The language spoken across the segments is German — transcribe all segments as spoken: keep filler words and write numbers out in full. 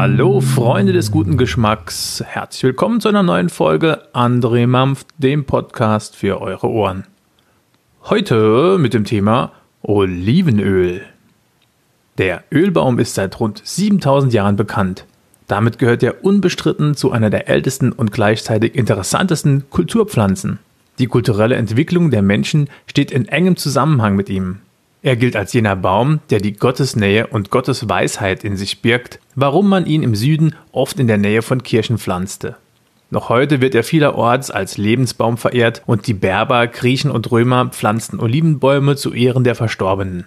Hallo Freunde des guten Geschmacks, herzlich willkommen zu einer neuen Folge André Mampf, dem Podcast für eure Ohren. Heute mit dem Thema Olivenöl. Der Ölbaum ist seit rund siebentausend Jahren bekannt. Damit gehört er unbestritten zu einer der ältesten und gleichzeitig interessantesten Kulturpflanzen. Die kulturelle Entwicklung der Menschen steht in engem Zusammenhang mit ihm. Er gilt als jener Baum, der die Gottesnähe und Gottesweisheit in sich birgt, warum man ihn im Süden oft in der Nähe von Kirchen pflanzte. Noch heute wird er vielerorts als Lebensbaum verehrt und die Berber, Griechen und Römer pflanzten Olivenbäume zu Ehren der Verstorbenen.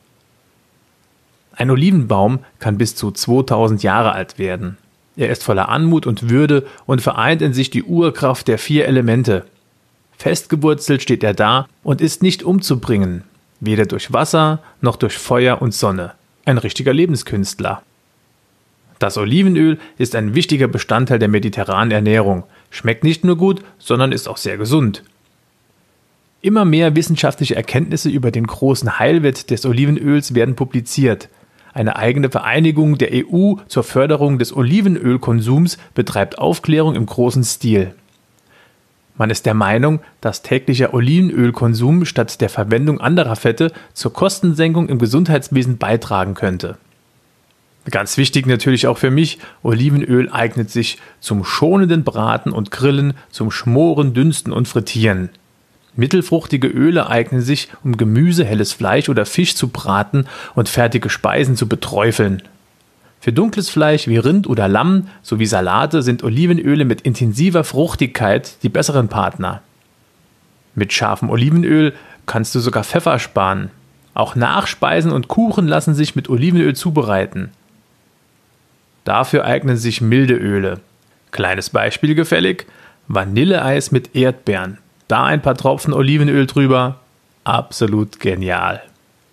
Ein Olivenbaum kann bis zu zweitausend Jahre alt werden. Er ist voller Anmut und Würde und vereint in sich die Urkraft der vier Elemente. Festgewurzelt steht er da und ist nicht umzubringen. Weder durch Wasser noch durch Feuer und Sonne. Ein richtiger Lebenskünstler. Das Olivenöl ist ein wichtiger Bestandteil der mediterranen Ernährung. Schmeckt nicht nur gut, sondern ist auch sehr gesund. Immer mehr wissenschaftliche Erkenntnisse über den großen Heilwert des Olivenöls werden publiziert. Eine eigene Vereinigung der E U zur Förderung des Olivenölkonsums betreibt Aufklärung im großen Stil. Man ist der Meinung, dass täglicher Olivenölkonsum statt der Verwendung anderer Fette zur Kostensenkung im Gesundheitswesen beitragen könnte. Ganz wichtig natürlich auch für mich, Olivenöl eignet sich zum schonenden Braten und Grillen, zum Schmoren, Dünsten und Frittieren. Mittelfruchtige Öle eignen sich, um Gemüse, helles Fleisch oder Fisch zu braten und fertige Speisen zu beträufeln. Für dunkles Fleisch wie Rind oder Lamm sowie Salate sind Olivenöle mit intensiver Fruchtigkeit die besseren Partner. Mit scharfem Olivenöl kannst du sogar Pfeffer sparen. Auch Nachspeisen und Kuchen lassen sich mit Olivenöl zubereiten. Dafür eignen sich milde Öle. Kleines Beispiel gefällig: Vanilleeis mit Erdbeeren. Da ein paar Tropfen Olivenöl drüber. Absolut genial.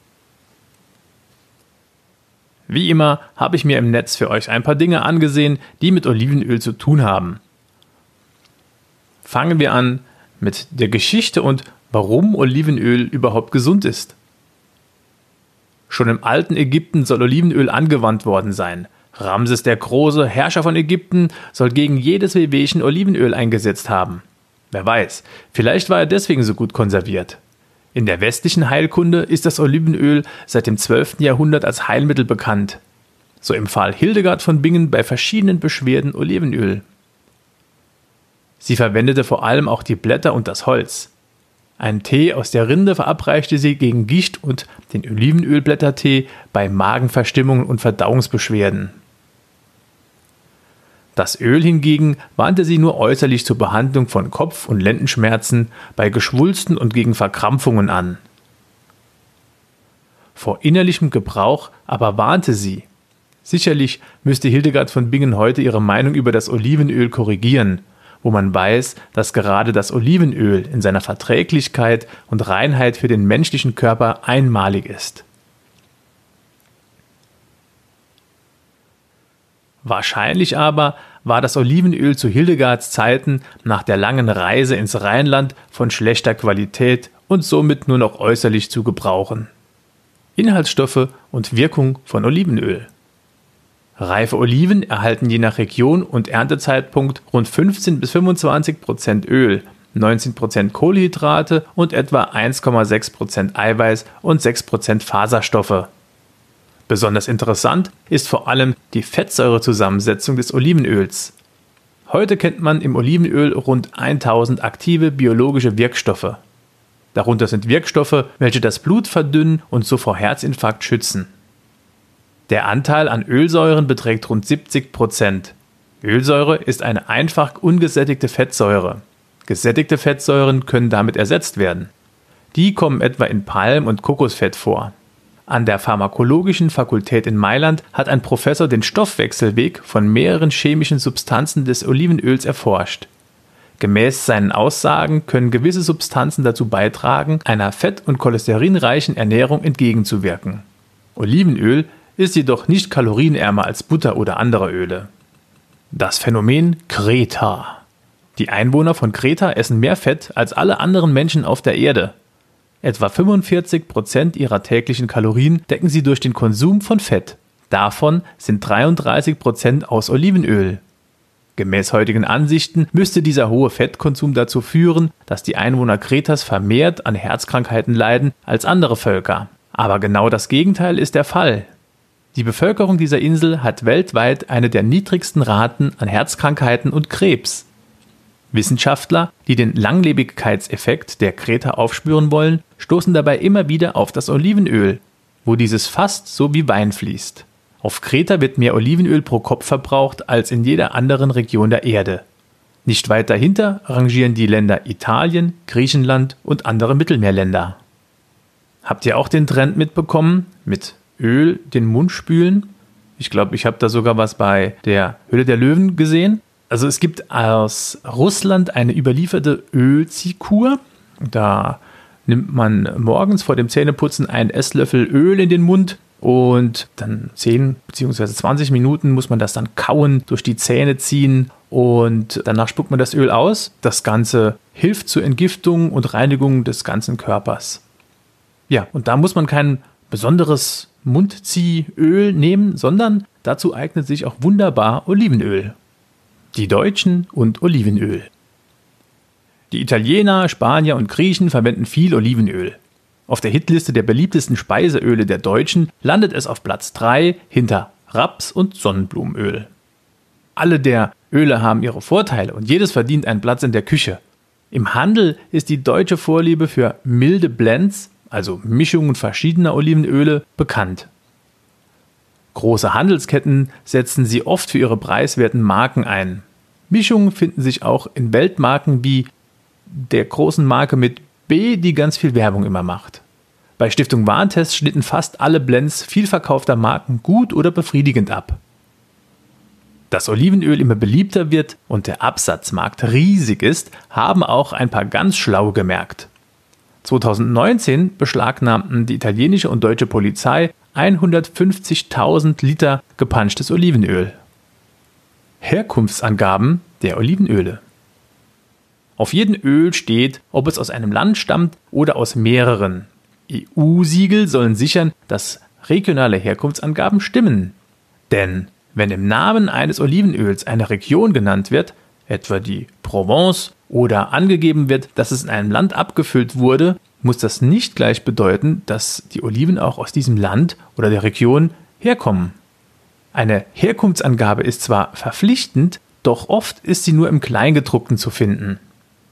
Wie immer habe ich mir im Netz für euch ein paar Dinge angesehen, die mit Olivenöl zu tun haben. Fangen wir an mit der Geschichte und warum Olivenöl überhaupt gesund ist. Schon im alten Ägypten soll Olivenöl angewandt worden sein. Ramses der Große, Herrscher von Ägypten, soll gegen jedes Wehwehchen Olivenöl eingesetzt haben. Wer weiß, vielleicht war er deswegen so gut konserviert. In der westlichen Heilkunde ist das Olivenöl seit dem zwölften Jahrhundert als Heilmittel bekannt. So empfahl Hildegard von Bingen bei verschiedenen Beschwerden Olivenöl. Sie verwendete vor allem auch die Blätter und das Holz. Einen Tee aus der Rinde verabreichte sie gegen Gicht und den Olivenölblättertee bei Magenverstimmungen und Verdauungsbeschwerden. Das Öl hingegen wandte sie nur äußerlich zur Behandlung von Kopf- und Lendenschmerzen, bei Geschwulsten und gegen Verkrampfungen an. Vor innerlichem Gebrauch aber warnte sie. Sicherlich müsste Hildegard von Bingen heute ihre Meinung über das Olivenöl korrigieren, wo man weiß, dass gerade das Olivenöl in seiner Verträglichkeit und Reinheit für den menschlichen Körper einmalig ist. Wahrscheinlich aber war das Olivenöl zu Hildegards Zeiten nach der langen Reise ins Rheinland von schlechter Qualität und somit nur noch äußerlich zu gebrauchen. Inhaltsstoffe und Wirkung von Olivenöl. Reife Oliven erhalten je nach Region und Erntezeitpunkt rund fünfzehn bis fünfundzwanzig Prozent Öl, neunzehn Prozent Kohlenhydrate und etwa eins Komma sechs Prozent Eiweiß und sechs Prozent Faserstoffe. Besonders interessant ist vor allem die Fettsäurezusammensetzung des Olivenöls. Heute kennt man im Olivenöl rund tausend aktive biologische Wirkstoffe. Darunter sind Wirkstoffe, welche das Blut verdünnen und so vor Herzinfarkt schützen. Der Anteil an Ölsäuren beträgt rund siebzig Prozent. Ölsäure ist eine einfach ungesättigte Fettsäure. Gesättigte Fettsäuren können damit ersetzt werden. Die kommen etwa in Palm- und Kokosfett vor. An der Pharmakologischen Fakultät in Mailand hat ein Professor den Stoffwechselweg von mehreren chemischen Substanzen des Olivenöls erforscht. Gemäß seinen Aussagen können gewisse Substanzen dazu beitragen, einer fett- und cholesterinreichen Ernährung entgegenzuwirken. Olivenöl ist jedoch nicht kalorienärmer als Butter oder andere Öle. Das Phänomen Kreta. Die Einwohner von Kreta essen mehr Fett als alle anderen Menschen auf der Erde. Etwa fünfundvierzig Prozent ihrer täglichen Kalorien decken sie durch den Konsum von Fett. Davon sind dreiunddreißig Prozent aus Olivenöl. Gemäß heutigen Ansichten müsste dieser hohe Fettkonsum dazu führen, dass die Einwohner Kretas vermehrt an Herzkrankheiten leiden als andere Völker. Aber genau das Gegenteil ist der Fall. Die Bevölkerung dieser Insel hat weltweit eine der niedrigsten Raten an Herzkrankheiten und Krebs. Wissenschaftler, die den Langlebigkeitseffekt der Kreta aufspüren wollen, stoßen dabei immer wieder auf das Olivenöl, wo dieses fast so wie Wein fließt. Auf Kreta wird mehr Olivenöl pro Kopf verbraucht als in jeder anderen Region der Erde. Nicht weit dahinter rangieren die Länder Italien, Griechenland und andere Mittelmeerländer. Habt ihr auch den Trend mitbekommen, mit Öl den Mund spülen? Ich glaube, ich habe da sogar was bei der Höhle der Löwen gesehen. Also es gibt aus Russland eine überlieferte Ölziehkur. Da nimmt man morgens vor dem Zähneputzen einen Esslöffel Öl in den Mund und dann zehn bzw. zwanzig Minuten muss man das dann kauen, durch die Zähne ziehen und danach spuckt man das Öl aus. Das Ganze hilft zur Entgiftung und Reinigung des ganzen Körpers. Ja, und da muss man kein besonderes Mundziehöl nehmen, sondern dazu eignet sich auch wunderbar Olivenöl. Die Deutschen und Olivenöl. Die Italiener, Spanier und Griechen verwenden viel Olivenöl. Auf der Hitliste der beliebtesten Speiseöle der Deutschen landet es auf Platz drei hinter Raps- und Sonnenblumenöl. Alle der Öle haben ihre Vorteile und jedes verdient einen Platz in der Küche. Im Handel ist die deutsche Vorliebe für milde Blends, also Mischungen verschiedener Olivenöle, bekannt. Große Handelsketten setzen sie oft für ihre preiswerten Marken ein. Mischungen finden sich auch in Weltmarken wie der großen Marke mit B, die ganz viel Werbung immer macht. Bei Stiftung Warentest schnitten fast alle Blends vielverkaufter Marken gut oder befriedigend ab. Dass Olivenöl immer beliebter wird und der Absatzmarkt riesig ist, haben auch ein paar ganz Schlaue gemerkt. zweitausendneunzehn beschlagnahmten die italienische und deutsche Polizei hundertfünfzigtausend Liter gepanschtes Olivenöl. Herkunftsangaben der Olivenöle. Auf jedem Öl steht, ob es aus einem Land stammt oder aus mehreren. E U-Siegel sollen sichern, dass regionale Herkunftsangaben stimmen. Denn wenn im Namen eines Olivenöls eine Region genannt wird, etwa die Provence, oder angegeben wird, dass es in einem Land abgefüllt wurde, muss das nicht gleich bedeuten, dass die Oliven auch aus diesem Land oder der Region herkommen. Eine Herkunftsangabe ist zwar verpflichtend, doch oft ist sie nur im Kleingedruckten zu finden.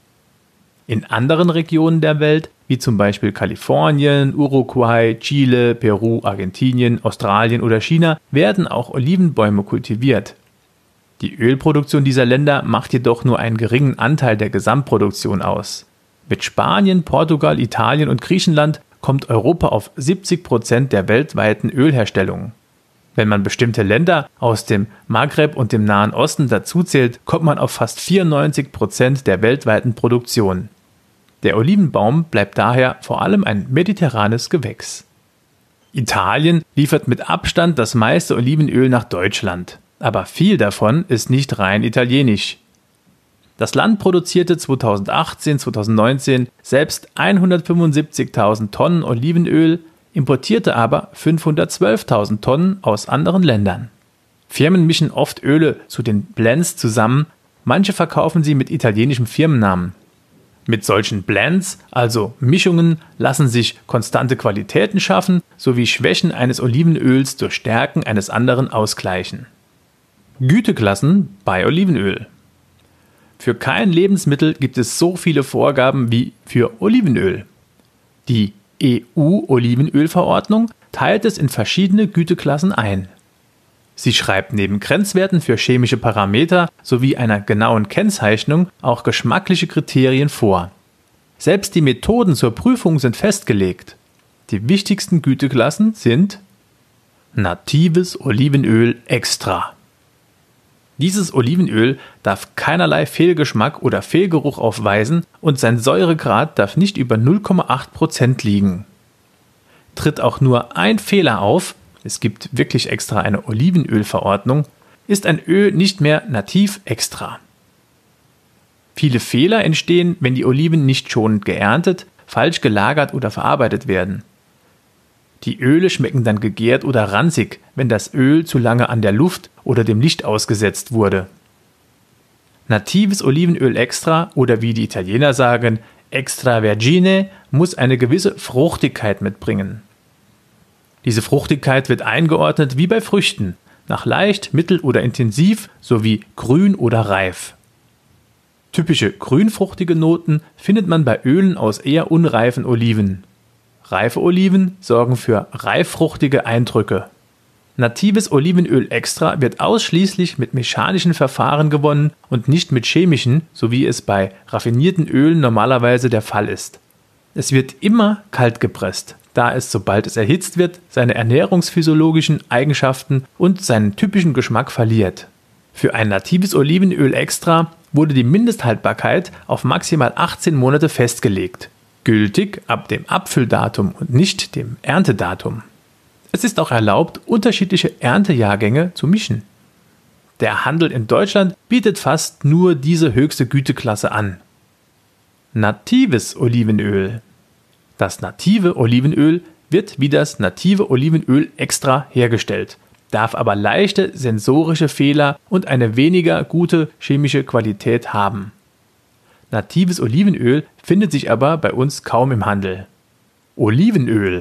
In anderen Regionen der Welt, wie zum Beispiel Kalifornien, Uruguay, Chile, Peru, Argentinien, Australien oder China, werden auch Olivenbäume kultiviert. Die Ölproduktion dieser Länder macht jedoch nur einen geringen Anteil der Gesamtproduktion aus. Mit Spanien, Portugal, Italien und Griechenland kommt Europa auf siebzig Prozent der weltweiten Ölherstellung. Wenn man bestimmte Länder aus dem Maghreb und dem Nahen Osten dazuzählt, kommt man auf fast vierundneunzig Prozent der weltweiten Produktion. Der Olivenbaum bleibt daher vor allem ein mediterranes Gewächs. Italien liefert mit Abstand das meiste Olivenöl nach Deutschland, aber viel davon ist nicht rein italienisch. Das Land produzierte zweitausendachtzehn zweitausendneunzehn selbst hundertfünfundsiebzigtausend Tonnen Olivenöl, importierte aber fünfhundertzwölftausend Tonnen aus anderen Ländern. Firmen mischen oft Öle zu den Blends zusammen, manche verkaufen sie mit italienischem Firmennamen. Mit solchen Blends, also Mischungen, lassen sich konstante Qualitäten schaffen, sowie Schwächen eines Olivenöls durch Stärken eines anderen ausgleichen. Güteklassen bei Olivenöl. Für kein Lebensmittel gibt es so viele Vorgaben wie für Olivenöl. Die E U-Olivenölverordnung teilt es in verschiedene Güteklassen ein. Sie schreibt neben Grenzwerten für chemische Parameter sowie einer genauen Kennzeichnung auch geschmackliche Kriterien vor. Selbst die Methoden zur Prüfung sind festgelegt. Die wichtigsten Güteklassen sind natives Olivenöl extra. Dieses Olivenöl darf keinerlei Fehlgeschmack oder Fehlgeruch aufweisen und sein Säuregrad darf nicht über null Komma acht Prozent liegen. Tritt auch nur ein Fehler auf, es gibt wirklich extra eine Olivenölverordnung, ist ein Öl nicht mehr nativ extra. Viele Fehler entstehen, wenn die Oliven nicht schonend geerntet, falsch gelagert oder verarbeitet werden. Die Öle schmecken dann gegärt oder ranzig, wenn das Öl zu lange an der Luft oder dem Licht ausgesetzt wurde. Natives Olivenöl extra oder wie die Italiener sagen, extravergine muss eine gewisse Fruchtigkeit mitbringen. Diese Fruchtigkeit wird eingeordnet wie bei Früchten, nach leicht, mittel oder intensiv sowie grün oder reif. Typische grünfruchtige Noten findet man bei Ölen aus eher unreifen Oliven. Reife Oliven sorgen für reiffruchtige Eindrücke. Natives Olivenöl extra wird ausschließlich mit mechanischen Verfahren gewonnen und nicht mit chemischen, so wie es bei raffinierten Ölen normalerweise der Fall ist. Es wird immer kalt gepresst, da es, sobald es erhitzt wird, seine ernährungsphysiologischen Eigenschaften und seinen typischen Geschmack verliert. Für ein natives Olivenöl extra wurde die Mindesthaltbarkeit auf maximal achtzehn Monate festgelegt, gültig ab dem Abfülldatum und nicht dem Erntedatum. Es ist auch erlaubt, unterschiedliche Erntejahrgänge zu mischen. Der Handel in Deutschland bietet fast nur diese höchste Güteklasse an. Natives Olivenöl. Das native Olivenöl wird wie das native Olivenöl extra hergestellt, darf aber leichte sensorische Fehler und eine weniger gute chemische Qualität haben. Natives Olivenöl findet sich aber bei uns kaum im Handel. Olivenöl.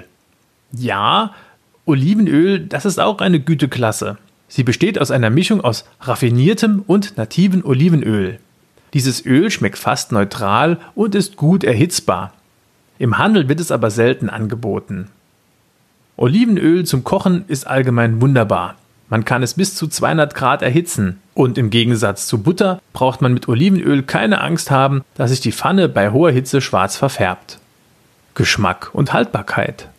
Ja, Olivenöl, das ist auch eine Güteklasse. Sie besteht aus einer Mischung aus raffiniertem und nativen Olivenöl. Dieses Öl schmeckt fast neutral und ist gut erhitzbar. Im Handel wird es aber selten angeboten. Olivenöl zum Kochen ist allgemein wunderbar. Man kann es bis zu zweihundert Grad erhitzen und im Gegensatz zu Butter braucht man mit Olivenöl keine Angst haben, dass sich die Pfanne bei hoher Hitze schwarz verfärbt. Geschmack und Haltbarkeit.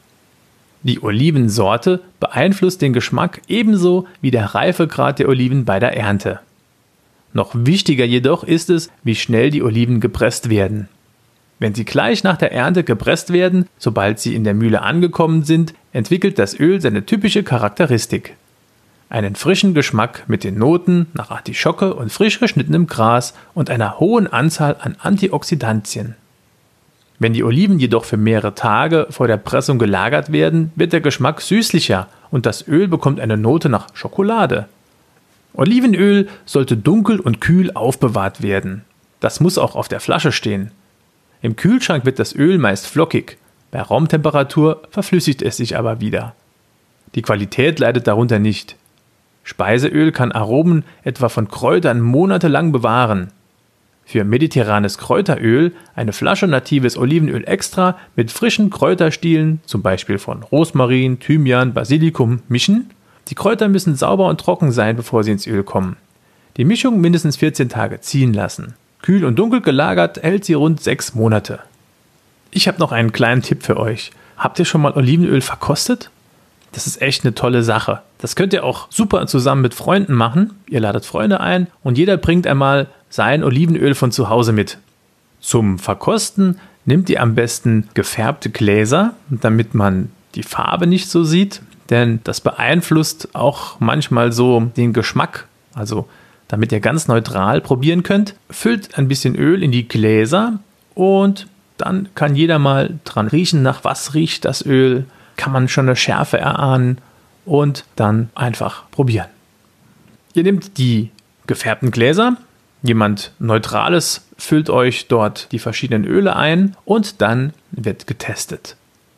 Die Olivensorte beeinflusst den Geschmack ebenso wie der Reifegrad der Oliven bei der Ernte. Noch wichtiger jedoch ist es, wie schnell die Oliven gepresst werden. Wenn sie gleich nach der Ernte gepresst werden, sobald sie in der Mühle angekommen sind, entwickelt das Öl seine typische Charakteristik. Einen frischen Geschmack mit den Noten nach Artischocke und frisch geschnittenem Gras und einer hohen Anzahl an Antioxidantien. Wenn die Oliven jedoch für mehrere Tage vor der Pressung gelagert werden, wird der Geschmack süßlicher und das Öl bekommt eine Note nach Schokolade. Olivenöl sollte dunkel und kühl aufbewahrt werden. Das muss auch auf der Flasche stehen. Im Kühlschrank wird das Öl meist flockig, bei Raumtemperatur verflüssigt es sich aber wieder. Die Qualität leidet darunter nicht. Speiseöl kann Aromen etwa von Kräutern monatelang bewahren. Für mediterranes Kräuteröl eine Flasche natives Olivenöl extra mit frischen Kräuterstielen, zum Beispiel von Rosmarin, Thymian, Basilikum, mischen. Die Kräuter müssen sauber und trocken sein, bevor sie ins Öl kommen. Die Mischung mindestens vierzehn Tage ziehen lassen. Kühl und dunkel gelagert hält sie rund sechs Monate. Ich habe noch einen kleinen Tipp für euch. Habt ihr schon mal Olivenöl verkostet? Das ist echt eine tolle Sache. Das könnt ihr auch super zusammen mit Freunden machen. Ihr ladet Freunde ein und jeder bringt einmal sein Olivenöl von zu Hause mit. Zum Verkosten nehmt ihr am besten gefärbte Gläser, damit man die Farbe nicht so sieht, denn das beeinflusst auch manchmal so den Geschmack. Also damit ihr ganz neutral probieren könnt, füllt ein bisschen Öl in die Gläser und dann kann jeder mal dran riechen, nach was riecht das Öl, kann man schon eine Schärfe erahnen und dann einfach probieren. Ihr nehmt die gefärbten Gläser, jemand Neutrales füllt euch dort die verschiedenen Öle ein und dann wird getestet.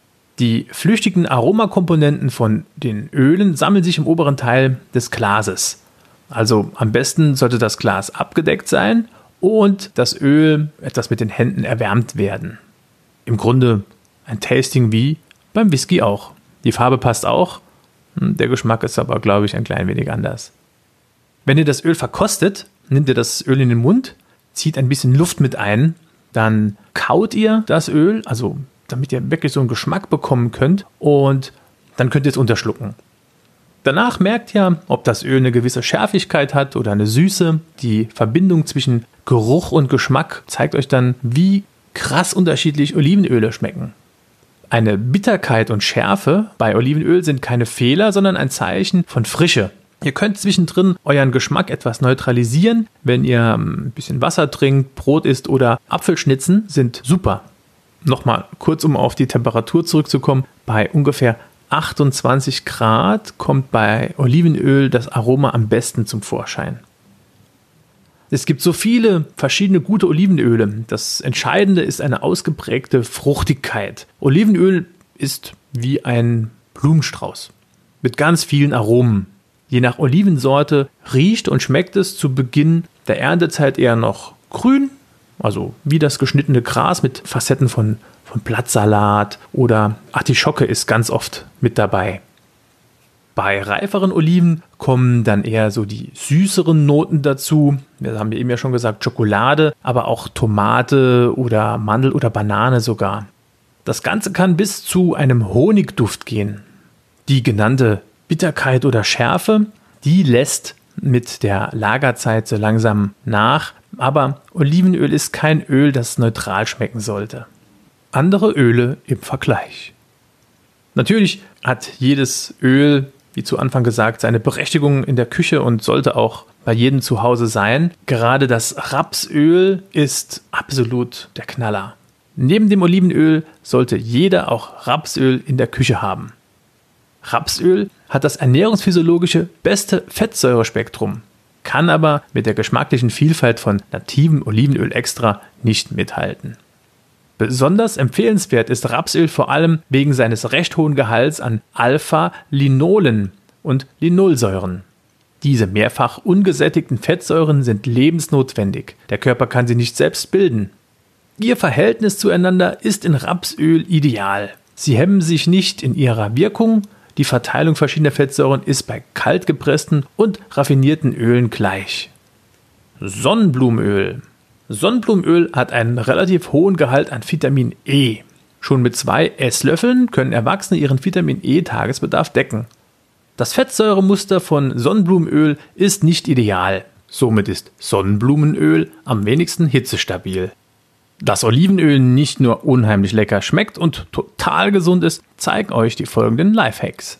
Die flüchtigen Aromakomponenten von den Ölen sammeln sich im oberen Teil des Glases. Also am besten sollte das Glas abgedeckt sein und das Öl etwas mit den Händen erwärmt werden. Im Grunde ein Tasting wie beim Whisky auch. Die Farbe passt auch, der Geschmack ist aber, glaube ich, ein klein wenig anders. Wenn ihr das Öl verkostet, nehmt ihr das Öl in den Mund, zieht ein bisschen Luft mit ein, dann kaut ihr das Öl, also damit ihr wirklich so einen Geschmack bekommen könnt und dann könnt ihr es unterschlucken. Danach merkt ihr, ob das Öl eine gewisse Schärfigkeit hat oder eine Süße. Die Verbindung zwischen Geruch und Geschmack zeigt euch dann, wie krass unterschiedlich Olivenöle schmecken. Eine Bitterkeit und Schärfe bei Olivenöl sind keine Fehler, sondern ein Zeichen von Frische. Ihr könnt zwischendrin euren Geschmack etwas neutralisieren, wenn ihr ein bisschen Wasser trinkt, Brot isst oder Apfelschnitzen sind super. Nochmal kurz, um auf die Temperatur zurückzukommen, bei ungefähr achtundzwanzig Grad kommt bei Olivenöl das Aroma am besten zum Vorschein. Es gibt so viele verschiedene gute Olivenöle. Das Entscheidende ist eine ausgeprägte Fruchtigkeit. Olivenöl ist wie ein Blumenstrauß mit ganz vielen Aromen. Je nach Olivensorte riecht und schmeckt es zu Beginn der Erntezeit eher noch grün, also wie das geschnittene Gras mit Facetten von, von Blattsalat, oder Artischocke ist ganz oft mit dabei. Bei reiferen Oliven kommen dann eher so die süßeren Noten dazu. Das haben wir eben ja schon gesagt, Schokolade, aber auch Tomate oder Mandel oder Banane sogar. Das Ganze kann bis zu einem Honigduft gehen. Die genannte Bitterkeit oder Schärfe, die lässt mit der Lagerzeit so langsam nach. Aber Olivenöl ist kein Öl, das neutral schmecken sollte. Andere Öle im Vergleich. Natürlich hat jedes Öl, wie zu Anfang gesagt, seine Berechtigung in der Küche und sollte auch bei jedem zu Hause sein. Gerade das Rapsöl ist absolut der Knaller. Neben dem Olivenöl sollte jeder auch Rapsöl in der Küche haben. Rapsöl hat das ernährungsphysiologische beste Fettsäurespektrum, kann aber mit der geschmacklichen Vielfalt von nativem Olivenöl extra nicht mithalten. Besonders empfehlenswert ist Rapsöl vor allem wegen seines recht hohen Gehalts an Alpha-Linolen und Linolsäuren. Diese mehrfach ungesättigten Fettsäuren sind lebensnotwendig. Der Körper kann sie nicht selbst bilden. Ihr Verhältnis zueinander ist in Rapsöl ideal. Sie hemmen sich nicht in ihrer Wirkung. Die Verteilung verschiedener Fettsäuren ist bei kalt gepressten und raffinierten Ölen gleich. Sonnenblumenöl. Sonnenblumenöl hat einen relativ hohen Gehalt an Vitamin E. Schon mit zwei Esslöffeln können Erwachsene ihren Vitamin E-Tagesbedarf decken. Das Fettsäuremuster von Sonnenblumenöl ist nicht ideal. Somit ist Sonnenblumenöl am wenigsten hitzestabil. Dass Olivenöl nicht nur unheimlich lecker schmeckt und total gesund ist, zeigen euch die folgenden Lifehacks.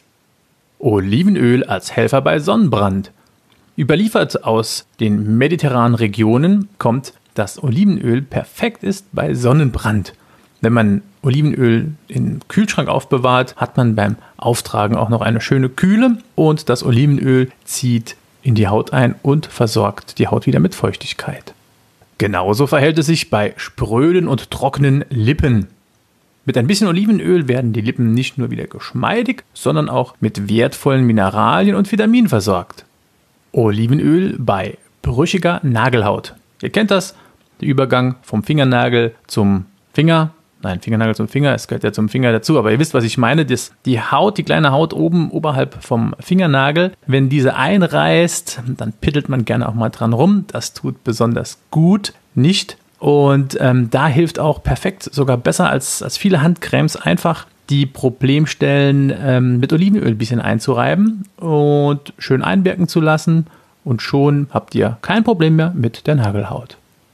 Olivenöl als Helfer bei Sonnenbrand. Überliefert aus den mediterranen Regionen kommt, dass Olivenöl perfekt ist bei Sonnenbrand. Wenn man Olivenöl im Kühlschrank aufbewahrt, hat man beim Auftragen auch noch eine schöne Kühle und das Olivenöl zieht in die Haut ein und versorgt die Haut wieder mit Feuchtigkeit. Genauso verhält es sich bei spröden und trockenen Lippen. Mit ein bisschen Olivenöl werden die Lippen nicht nur wieder geschmeidig, sondern auch mit wertvollen Mineralien und Vitaminen versorgt. Olivenöl bei brüchiger Nagelhaut. Ihr kennt das, der Übergang vom Fingernagel zum Finger. Nein, Fingernagel zum Finger, es gehört ja zum Finger dazu, aber ihr wisst, was ich meine. Das, die Haut, die kleine Haut oben oberhalb vom Fingernagel, wenn diese einreißt, dann pittelt man gerne auch mal dran rum. Das tut besonders gut, nicht? Und ähm, da hilft auch perfekt, sogar besser als, als viele Handcremes, einfach die Problemstellen ähm, mit Olivenöl ein bisschen einzureiben und schön einwirken zu lassen. Und schon habt ihr kein Problem mehr mit der Nagelhaut.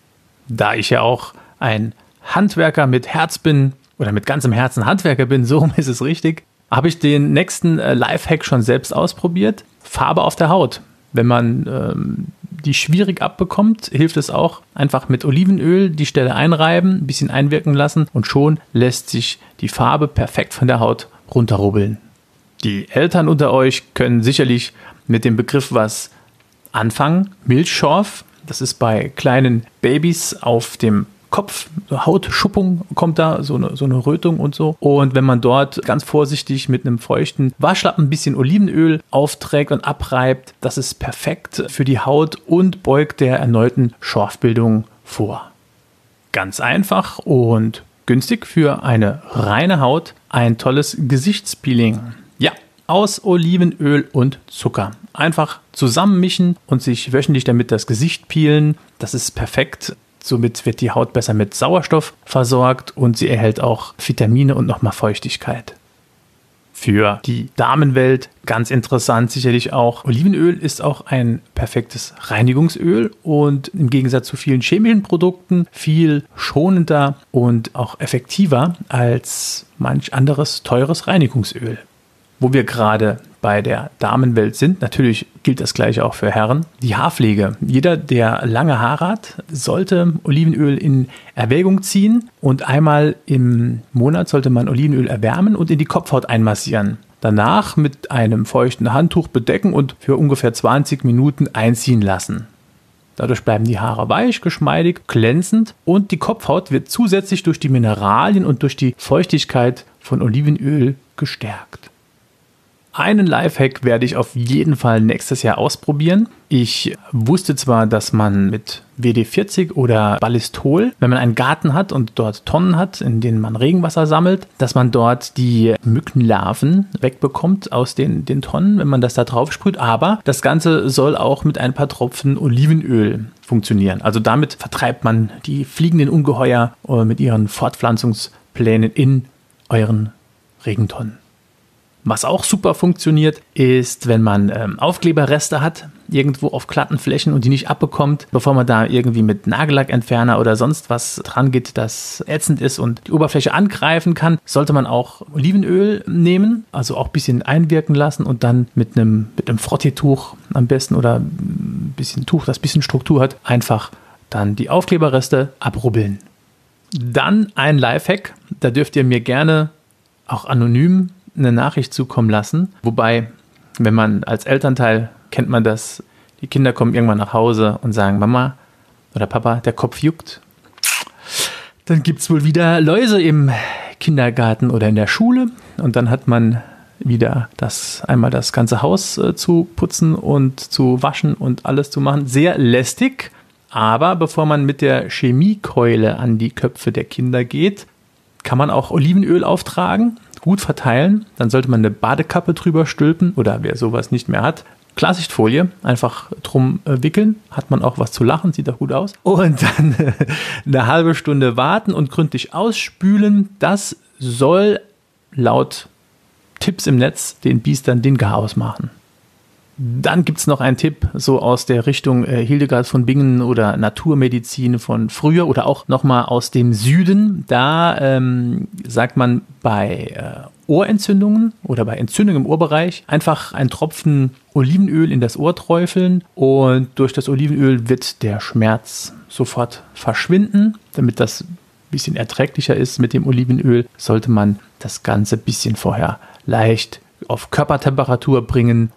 Da ich ja auch ein Handwerker mit Herz bin oder mit ganzem Herzen Handwerker bin, so ist es richtig, habe ich den nächsten äh, Lifehack schon selbst ausprobiert. Farbe auf der Haut. Wenn man ähm, die schwierig abbekommt, hilft es auch, einfach mit Olivenöl die Stelle einreiben, ein bisschen einwirken lassen und schon lässt sich die Farbe perfekt von der Haut runterrubbeln. Die Eltern unter euch können sicherlich mit dem Begriff was anfangen. Milchschorf, das ist bei kleinen Babys auf dem Kopf, so Hautschuppung kommt da, so eine, so eine Rötung und so. Und wenn man dort ganz vorsichtig mit einem feuchten Waschlappen ein bisschen Olivenöl aufträgt und abreibt, das ist perfekt für die Haut und beugt der erneuten Schorfbildung vor. Ganz einfach und günstig für eine reine Haut, ein tolles Gesichtspeeling. Ja, aus Olivenöl und Zucker. Einfach zusammenmischen und sich wöchentlich damit das Gesicht peelen. Das ist perfekt. Somit wird die Haut besser mit Sauerstoff versorgt und sie erhält auch Vitamine und nochmal Feuchtigkeit. Für die Damenwelt ganz interessant sicherlich auch. Olivenöl ist auch ein perfektes Reinigungsöl und im Gegensatz zu vielen chemischen Produkten viel schonender und auch effektiver als manch anderes teures Reinigungsöl. Wo wir gerade bei der Damenwelt sind, natürlich gilt das gleiche auch für Herren, die Haarpflege. Jeder, der lange Haare hat, sollte Olivenöl in Erwägung ziehen und einmal im Monat sollte man Olivenöl erwärmen und in die Kopfhaut einmassieren. Danach mit einem feuchten Handtuch bedecken und für ungefähr zwanzig Minuten einziehen lassen. Dadurch bleiben die Haare weich, geschmeidig, glänzend und die Kopfhaut wird zusätzlich durch die Mineralien und durch die Feuchtigkeit von Olivenöl gestärkt. Einen Lifehack werde ich auf jeden Fall nächstes Jahr ausprobieren. Ich wusste zwar, dass man mit W D vierzig oder Ballistol, wenn man einen Garten hat und dort Tonnen hat, in denen man Regenwasser sammelt, dass man dort die Mückenlarven wegbekommt aus den, den Tonnen, wenn man das da drauf sprüht. Aber das Ganze soll auch mit ein paar Tropfen Olivenöl funktionieren. Also damit vertreibt man die fliegenden Ungeheuer mit ihren Fortpflanzungsplänen in euren Regentonnen. Was auch super funktioniert, ist, wenn man ähm, Aufkleberreste hat, irgendwo auf glatten Flächen und die nicht abbekommt, bevor man da irgendwie mit Nagellackentferner oder sonst was dran geht, das ätzend ist und die Oberfläche angreifen kann, sollte man auch Olivenöl nehmen, also auch ein bisschen einwirken lassen und dann mit einem, mit einem Frotteetuch am besten oder ein bisschen Tuch, das ein bisschen Struktur hat, einfach dann die Aufkleberreste abrubbeln. Dann ein Lifehack, da dürft ihr mir gerne auch anonym eine Nachricht zukommen lassen. Wobei, wenn man als Elternteil, kennt man das, die Kinder kommen irgendwann nach Hause und sagen, Mama oder Papa, der Kopf juckt. Dann gibt es wohl wieder Läuse im Kindergarten oder in der Schule und dann hat man wieder das, einmal das ganze Haus äh, zu putzen und zu waschen und alles zu machen. Sehr lästig, aber bevor man mit der Chemiekeule an die Köpfe der Kinder geht, kann man auch Olivenöl auftragen, gut verteilen. Dann sollte man eine Badekappe drüber stülpen oder wer sowas nicht mehr hat, Klarsichtfolie einfach drum äh, wickeln, hat man auch was zu lachen, sieht auch gut aus. Und dann äh, eine halbe Stunde warten und gründlich ausspülen. Das soll laut Tipps im Netz den Biestern den Garaus machen. Dann gibt es noch einen Tipp, so aus der Richtung äh, Hildegard von Bingen oder Naturmedizin von früher oder auch nochmal aus dem Süden. Da ähm, sagt man bei äh, Ohrentzündungen oder bei Entzündungen im Ohrbereich einfach einen Tropfen Olivenöl in das Ohr träufeln und durch das Olivenöl wird der Schmerz sofort verschwinden. Damit das ein bisschen erträglicher ist mit dem Olivenöl, sollte man das Ganze ein bisschen vorher leicht auf Körpertemperatur bringen.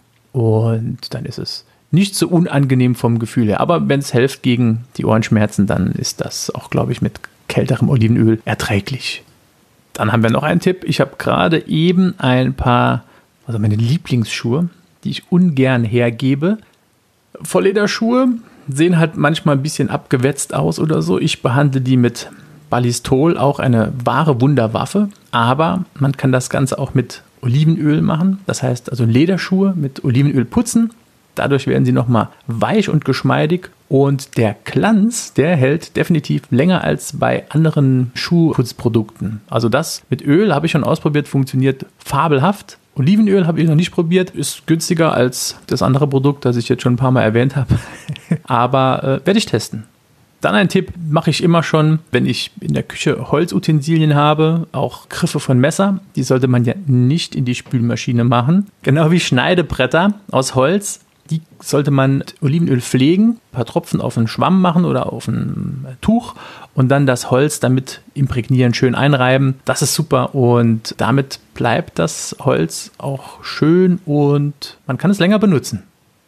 Und dann ist es nicht so unangenehm vom Gefühl her. Aber wenn es hilft gegen die Ohrenschmerzen, dann ist das auch, glaube ich, mit kälterem Olivenöl erträglich. Dann haben wir noch einen Tipp. Ich habe gerade eben ein paar, also meine Lieblingsschuhe, die ich ungern hergebe. Volllederschuhe sehen halt manchmal ein bisschen abgewetzt aus oder so. Ich behandle die mit Ballistol, auch eine wahre Wunderwaffe. Aber man kann das Ganze auch mit Olivenöl machen, das heißt also Lederschuhe mit Olivenöl putzen. Dadurch werden sie nochmal weich und geschmeidig und der Glanz, der hält definitiv länger als bei anderen Schuhputzprodukten. Also das mit Öl habe ich schon ausprobiert, funktioniert fabelhaft. Olivenöl habe ich noch nicht probiert, ist günstiger als das andere Produkt, das ich jetzt schon ein paar Mal erwähnt habe, aber äh, werde ich testen. Dann ein Tipp mache ich immer schon, wenn ich in der Küche Holzutensilien habe, auch Griffe von Messer. Die sollte man ja nicht in die Spülmaschine machen. Genau wie Schneidebretter aus Holz. Die sollte man mit Olivenöl pflegen, ein paar Tropfen auf einen Schwamm machen oder auf ein Tuch und dann das Holz damit imprägnieren, schön einreiben. Das ist super und damit bleibt das Holz auch schön und man kann es länger benutzen.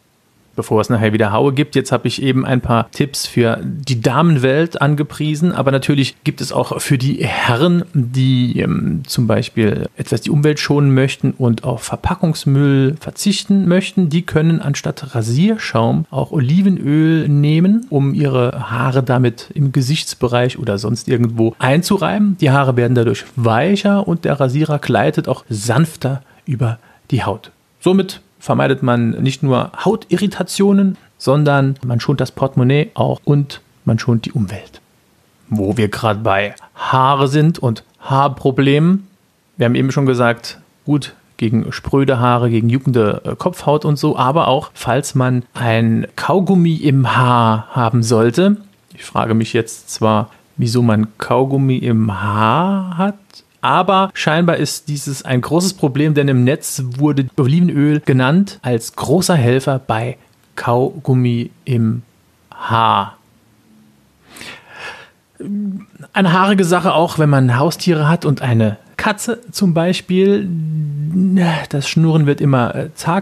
Bevor es nachher wieder Haue gibt, jetzt habe ich eben ein paar Tipps für die Damenwelt angepriesen, aber natürlich gibt es auch für die Herren, die ähm, zum Beispiel etwas die Umwelt schonen möchten und auf Verpackungsmüll verzichten möchten, die können anstatt Rasierschaum auch Olivenöl nehmen, um ihre Haare damit im Gesichtsbereich oder sonst irgendwo einzureiben. Die Haare werden dadurch weicher und der Rasierer gleitet auch sanfter über die Haut. Somit vermeidet man nicht nur Hautirritationen, sondern man schont das Portemonnaie auch und man schont die Umwelt. Wo wir gerade bei Haare sind und Haarproblemen. Wir haben eben schon gesagt, gut gegen spröde Haare, gegen juckende Kopfhaut und so, aber auch, falls man ein Kaugummi im Haar haben sollte. Ich frage mich jetzt zwar, wieso man Kaugummi im Haar hat, Aber scheinbar ist dieses ein großes Problem, denn im Netz wurde Olivenöl genannt als großer Helfer bei Kaugummi im Haar. Eine haarige Sache auch, wenn man Haustiere hat und eine Katze zum Beispiel. Das Schnurren wird immer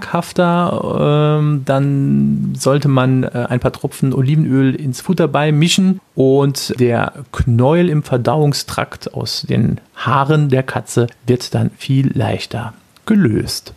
zaghafter. Dann sollte man ein paar Tropfen Olivenöl ins Futter beimischen und der Knäuel im Verdauungstrakt aus den Haaren der Katze wird dann viel leichter gelöst.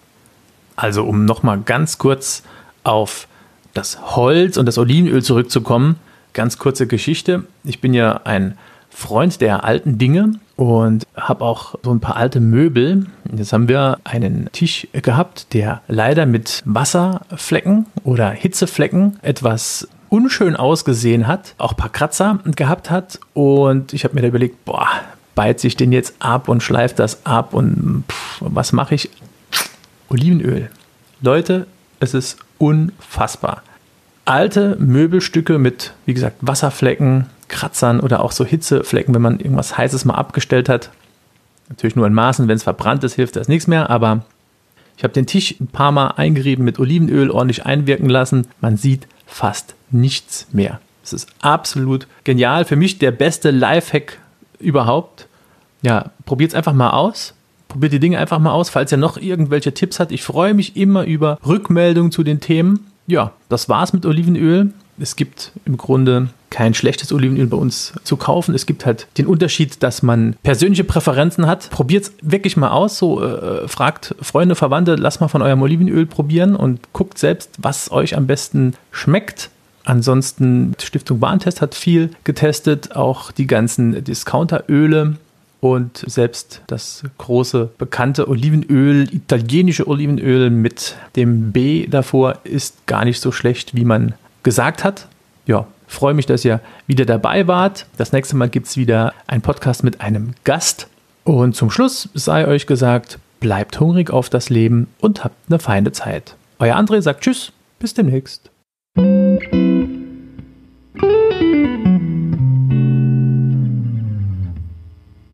Also um nochmal ganz kurz auf das Holz und das Olivenöl zurückzukommen. Ganz kurze Geschichte. Ich bin ja ein Freund der alten Dinge und habe auch so ein paar alte Möbel. Jetzt haben wir einen Tisch gehabt, der leider mit Wasserflecken oder Hitzeflecken etwas unschön ausgesehen hat, auch ein paar Kratzer gehabt hat. Und ich habe mir da überlegt, boah, beize ich den jetzt ab und schleife das ab und pff, was mache ich? Olivenöl. Leute, es ist unfassbar. Alte Möbelstücke mit, wie gesagt, Wasserflecken, Kratzern oder auch so Hitzeflecken, wenn man irgendwas Heißes mal abgestellt hat. Natürlich nur in Maßen, wenn es verbrannt ist, hilft das nichts mehr, aber ich habe den Tisch ein paar Mal eingerieben mit Olivenöl, ordentlich einwirken lassen. Man sieht fast nichts mehr. Es ist absolut genial. Für mich der beste Lifehack überhaupt. Ja, probiert es einfach mal aus. Probiert die Dinge einfach mal aus, falls ihr noch irgendwelche Tipps habt. Ich freue mich immer über Rückmeldungen zu den Themen. Ja, das war's mit Olivenöl. Es gibt im Grunde kein schlechtes Olivenöl bei uns zu kaufen. Es gibt halt den Unterschied, dass man persönliche Präferenzen hat. Probiert es wirklich mal aus. So, äh, fragt Freunde, Verwandte, lasst mal von eurem Olivenöl probieren und guckt selbst, was euch am besten schmeckt. Ansonsten, Stiftung Warentest hat viel getestet, auch die ganzen Discounteröle. Und selbst das große, bekannte Olivenöl, italienische Olivenöl mit dem B davor, ist gar nicht so schlecht, wie man gesagt hat. Ja, freue mich, dass ihr wieder dabei wart. Das nächste Mal gibt es wieder einen Podcast mit einem Gast. Und zum Schluss sei euch gesagt, bleibt hungrig auf das Leben und habt eine feine Zeit. Euer André sagt Tschüss, bis demnächst.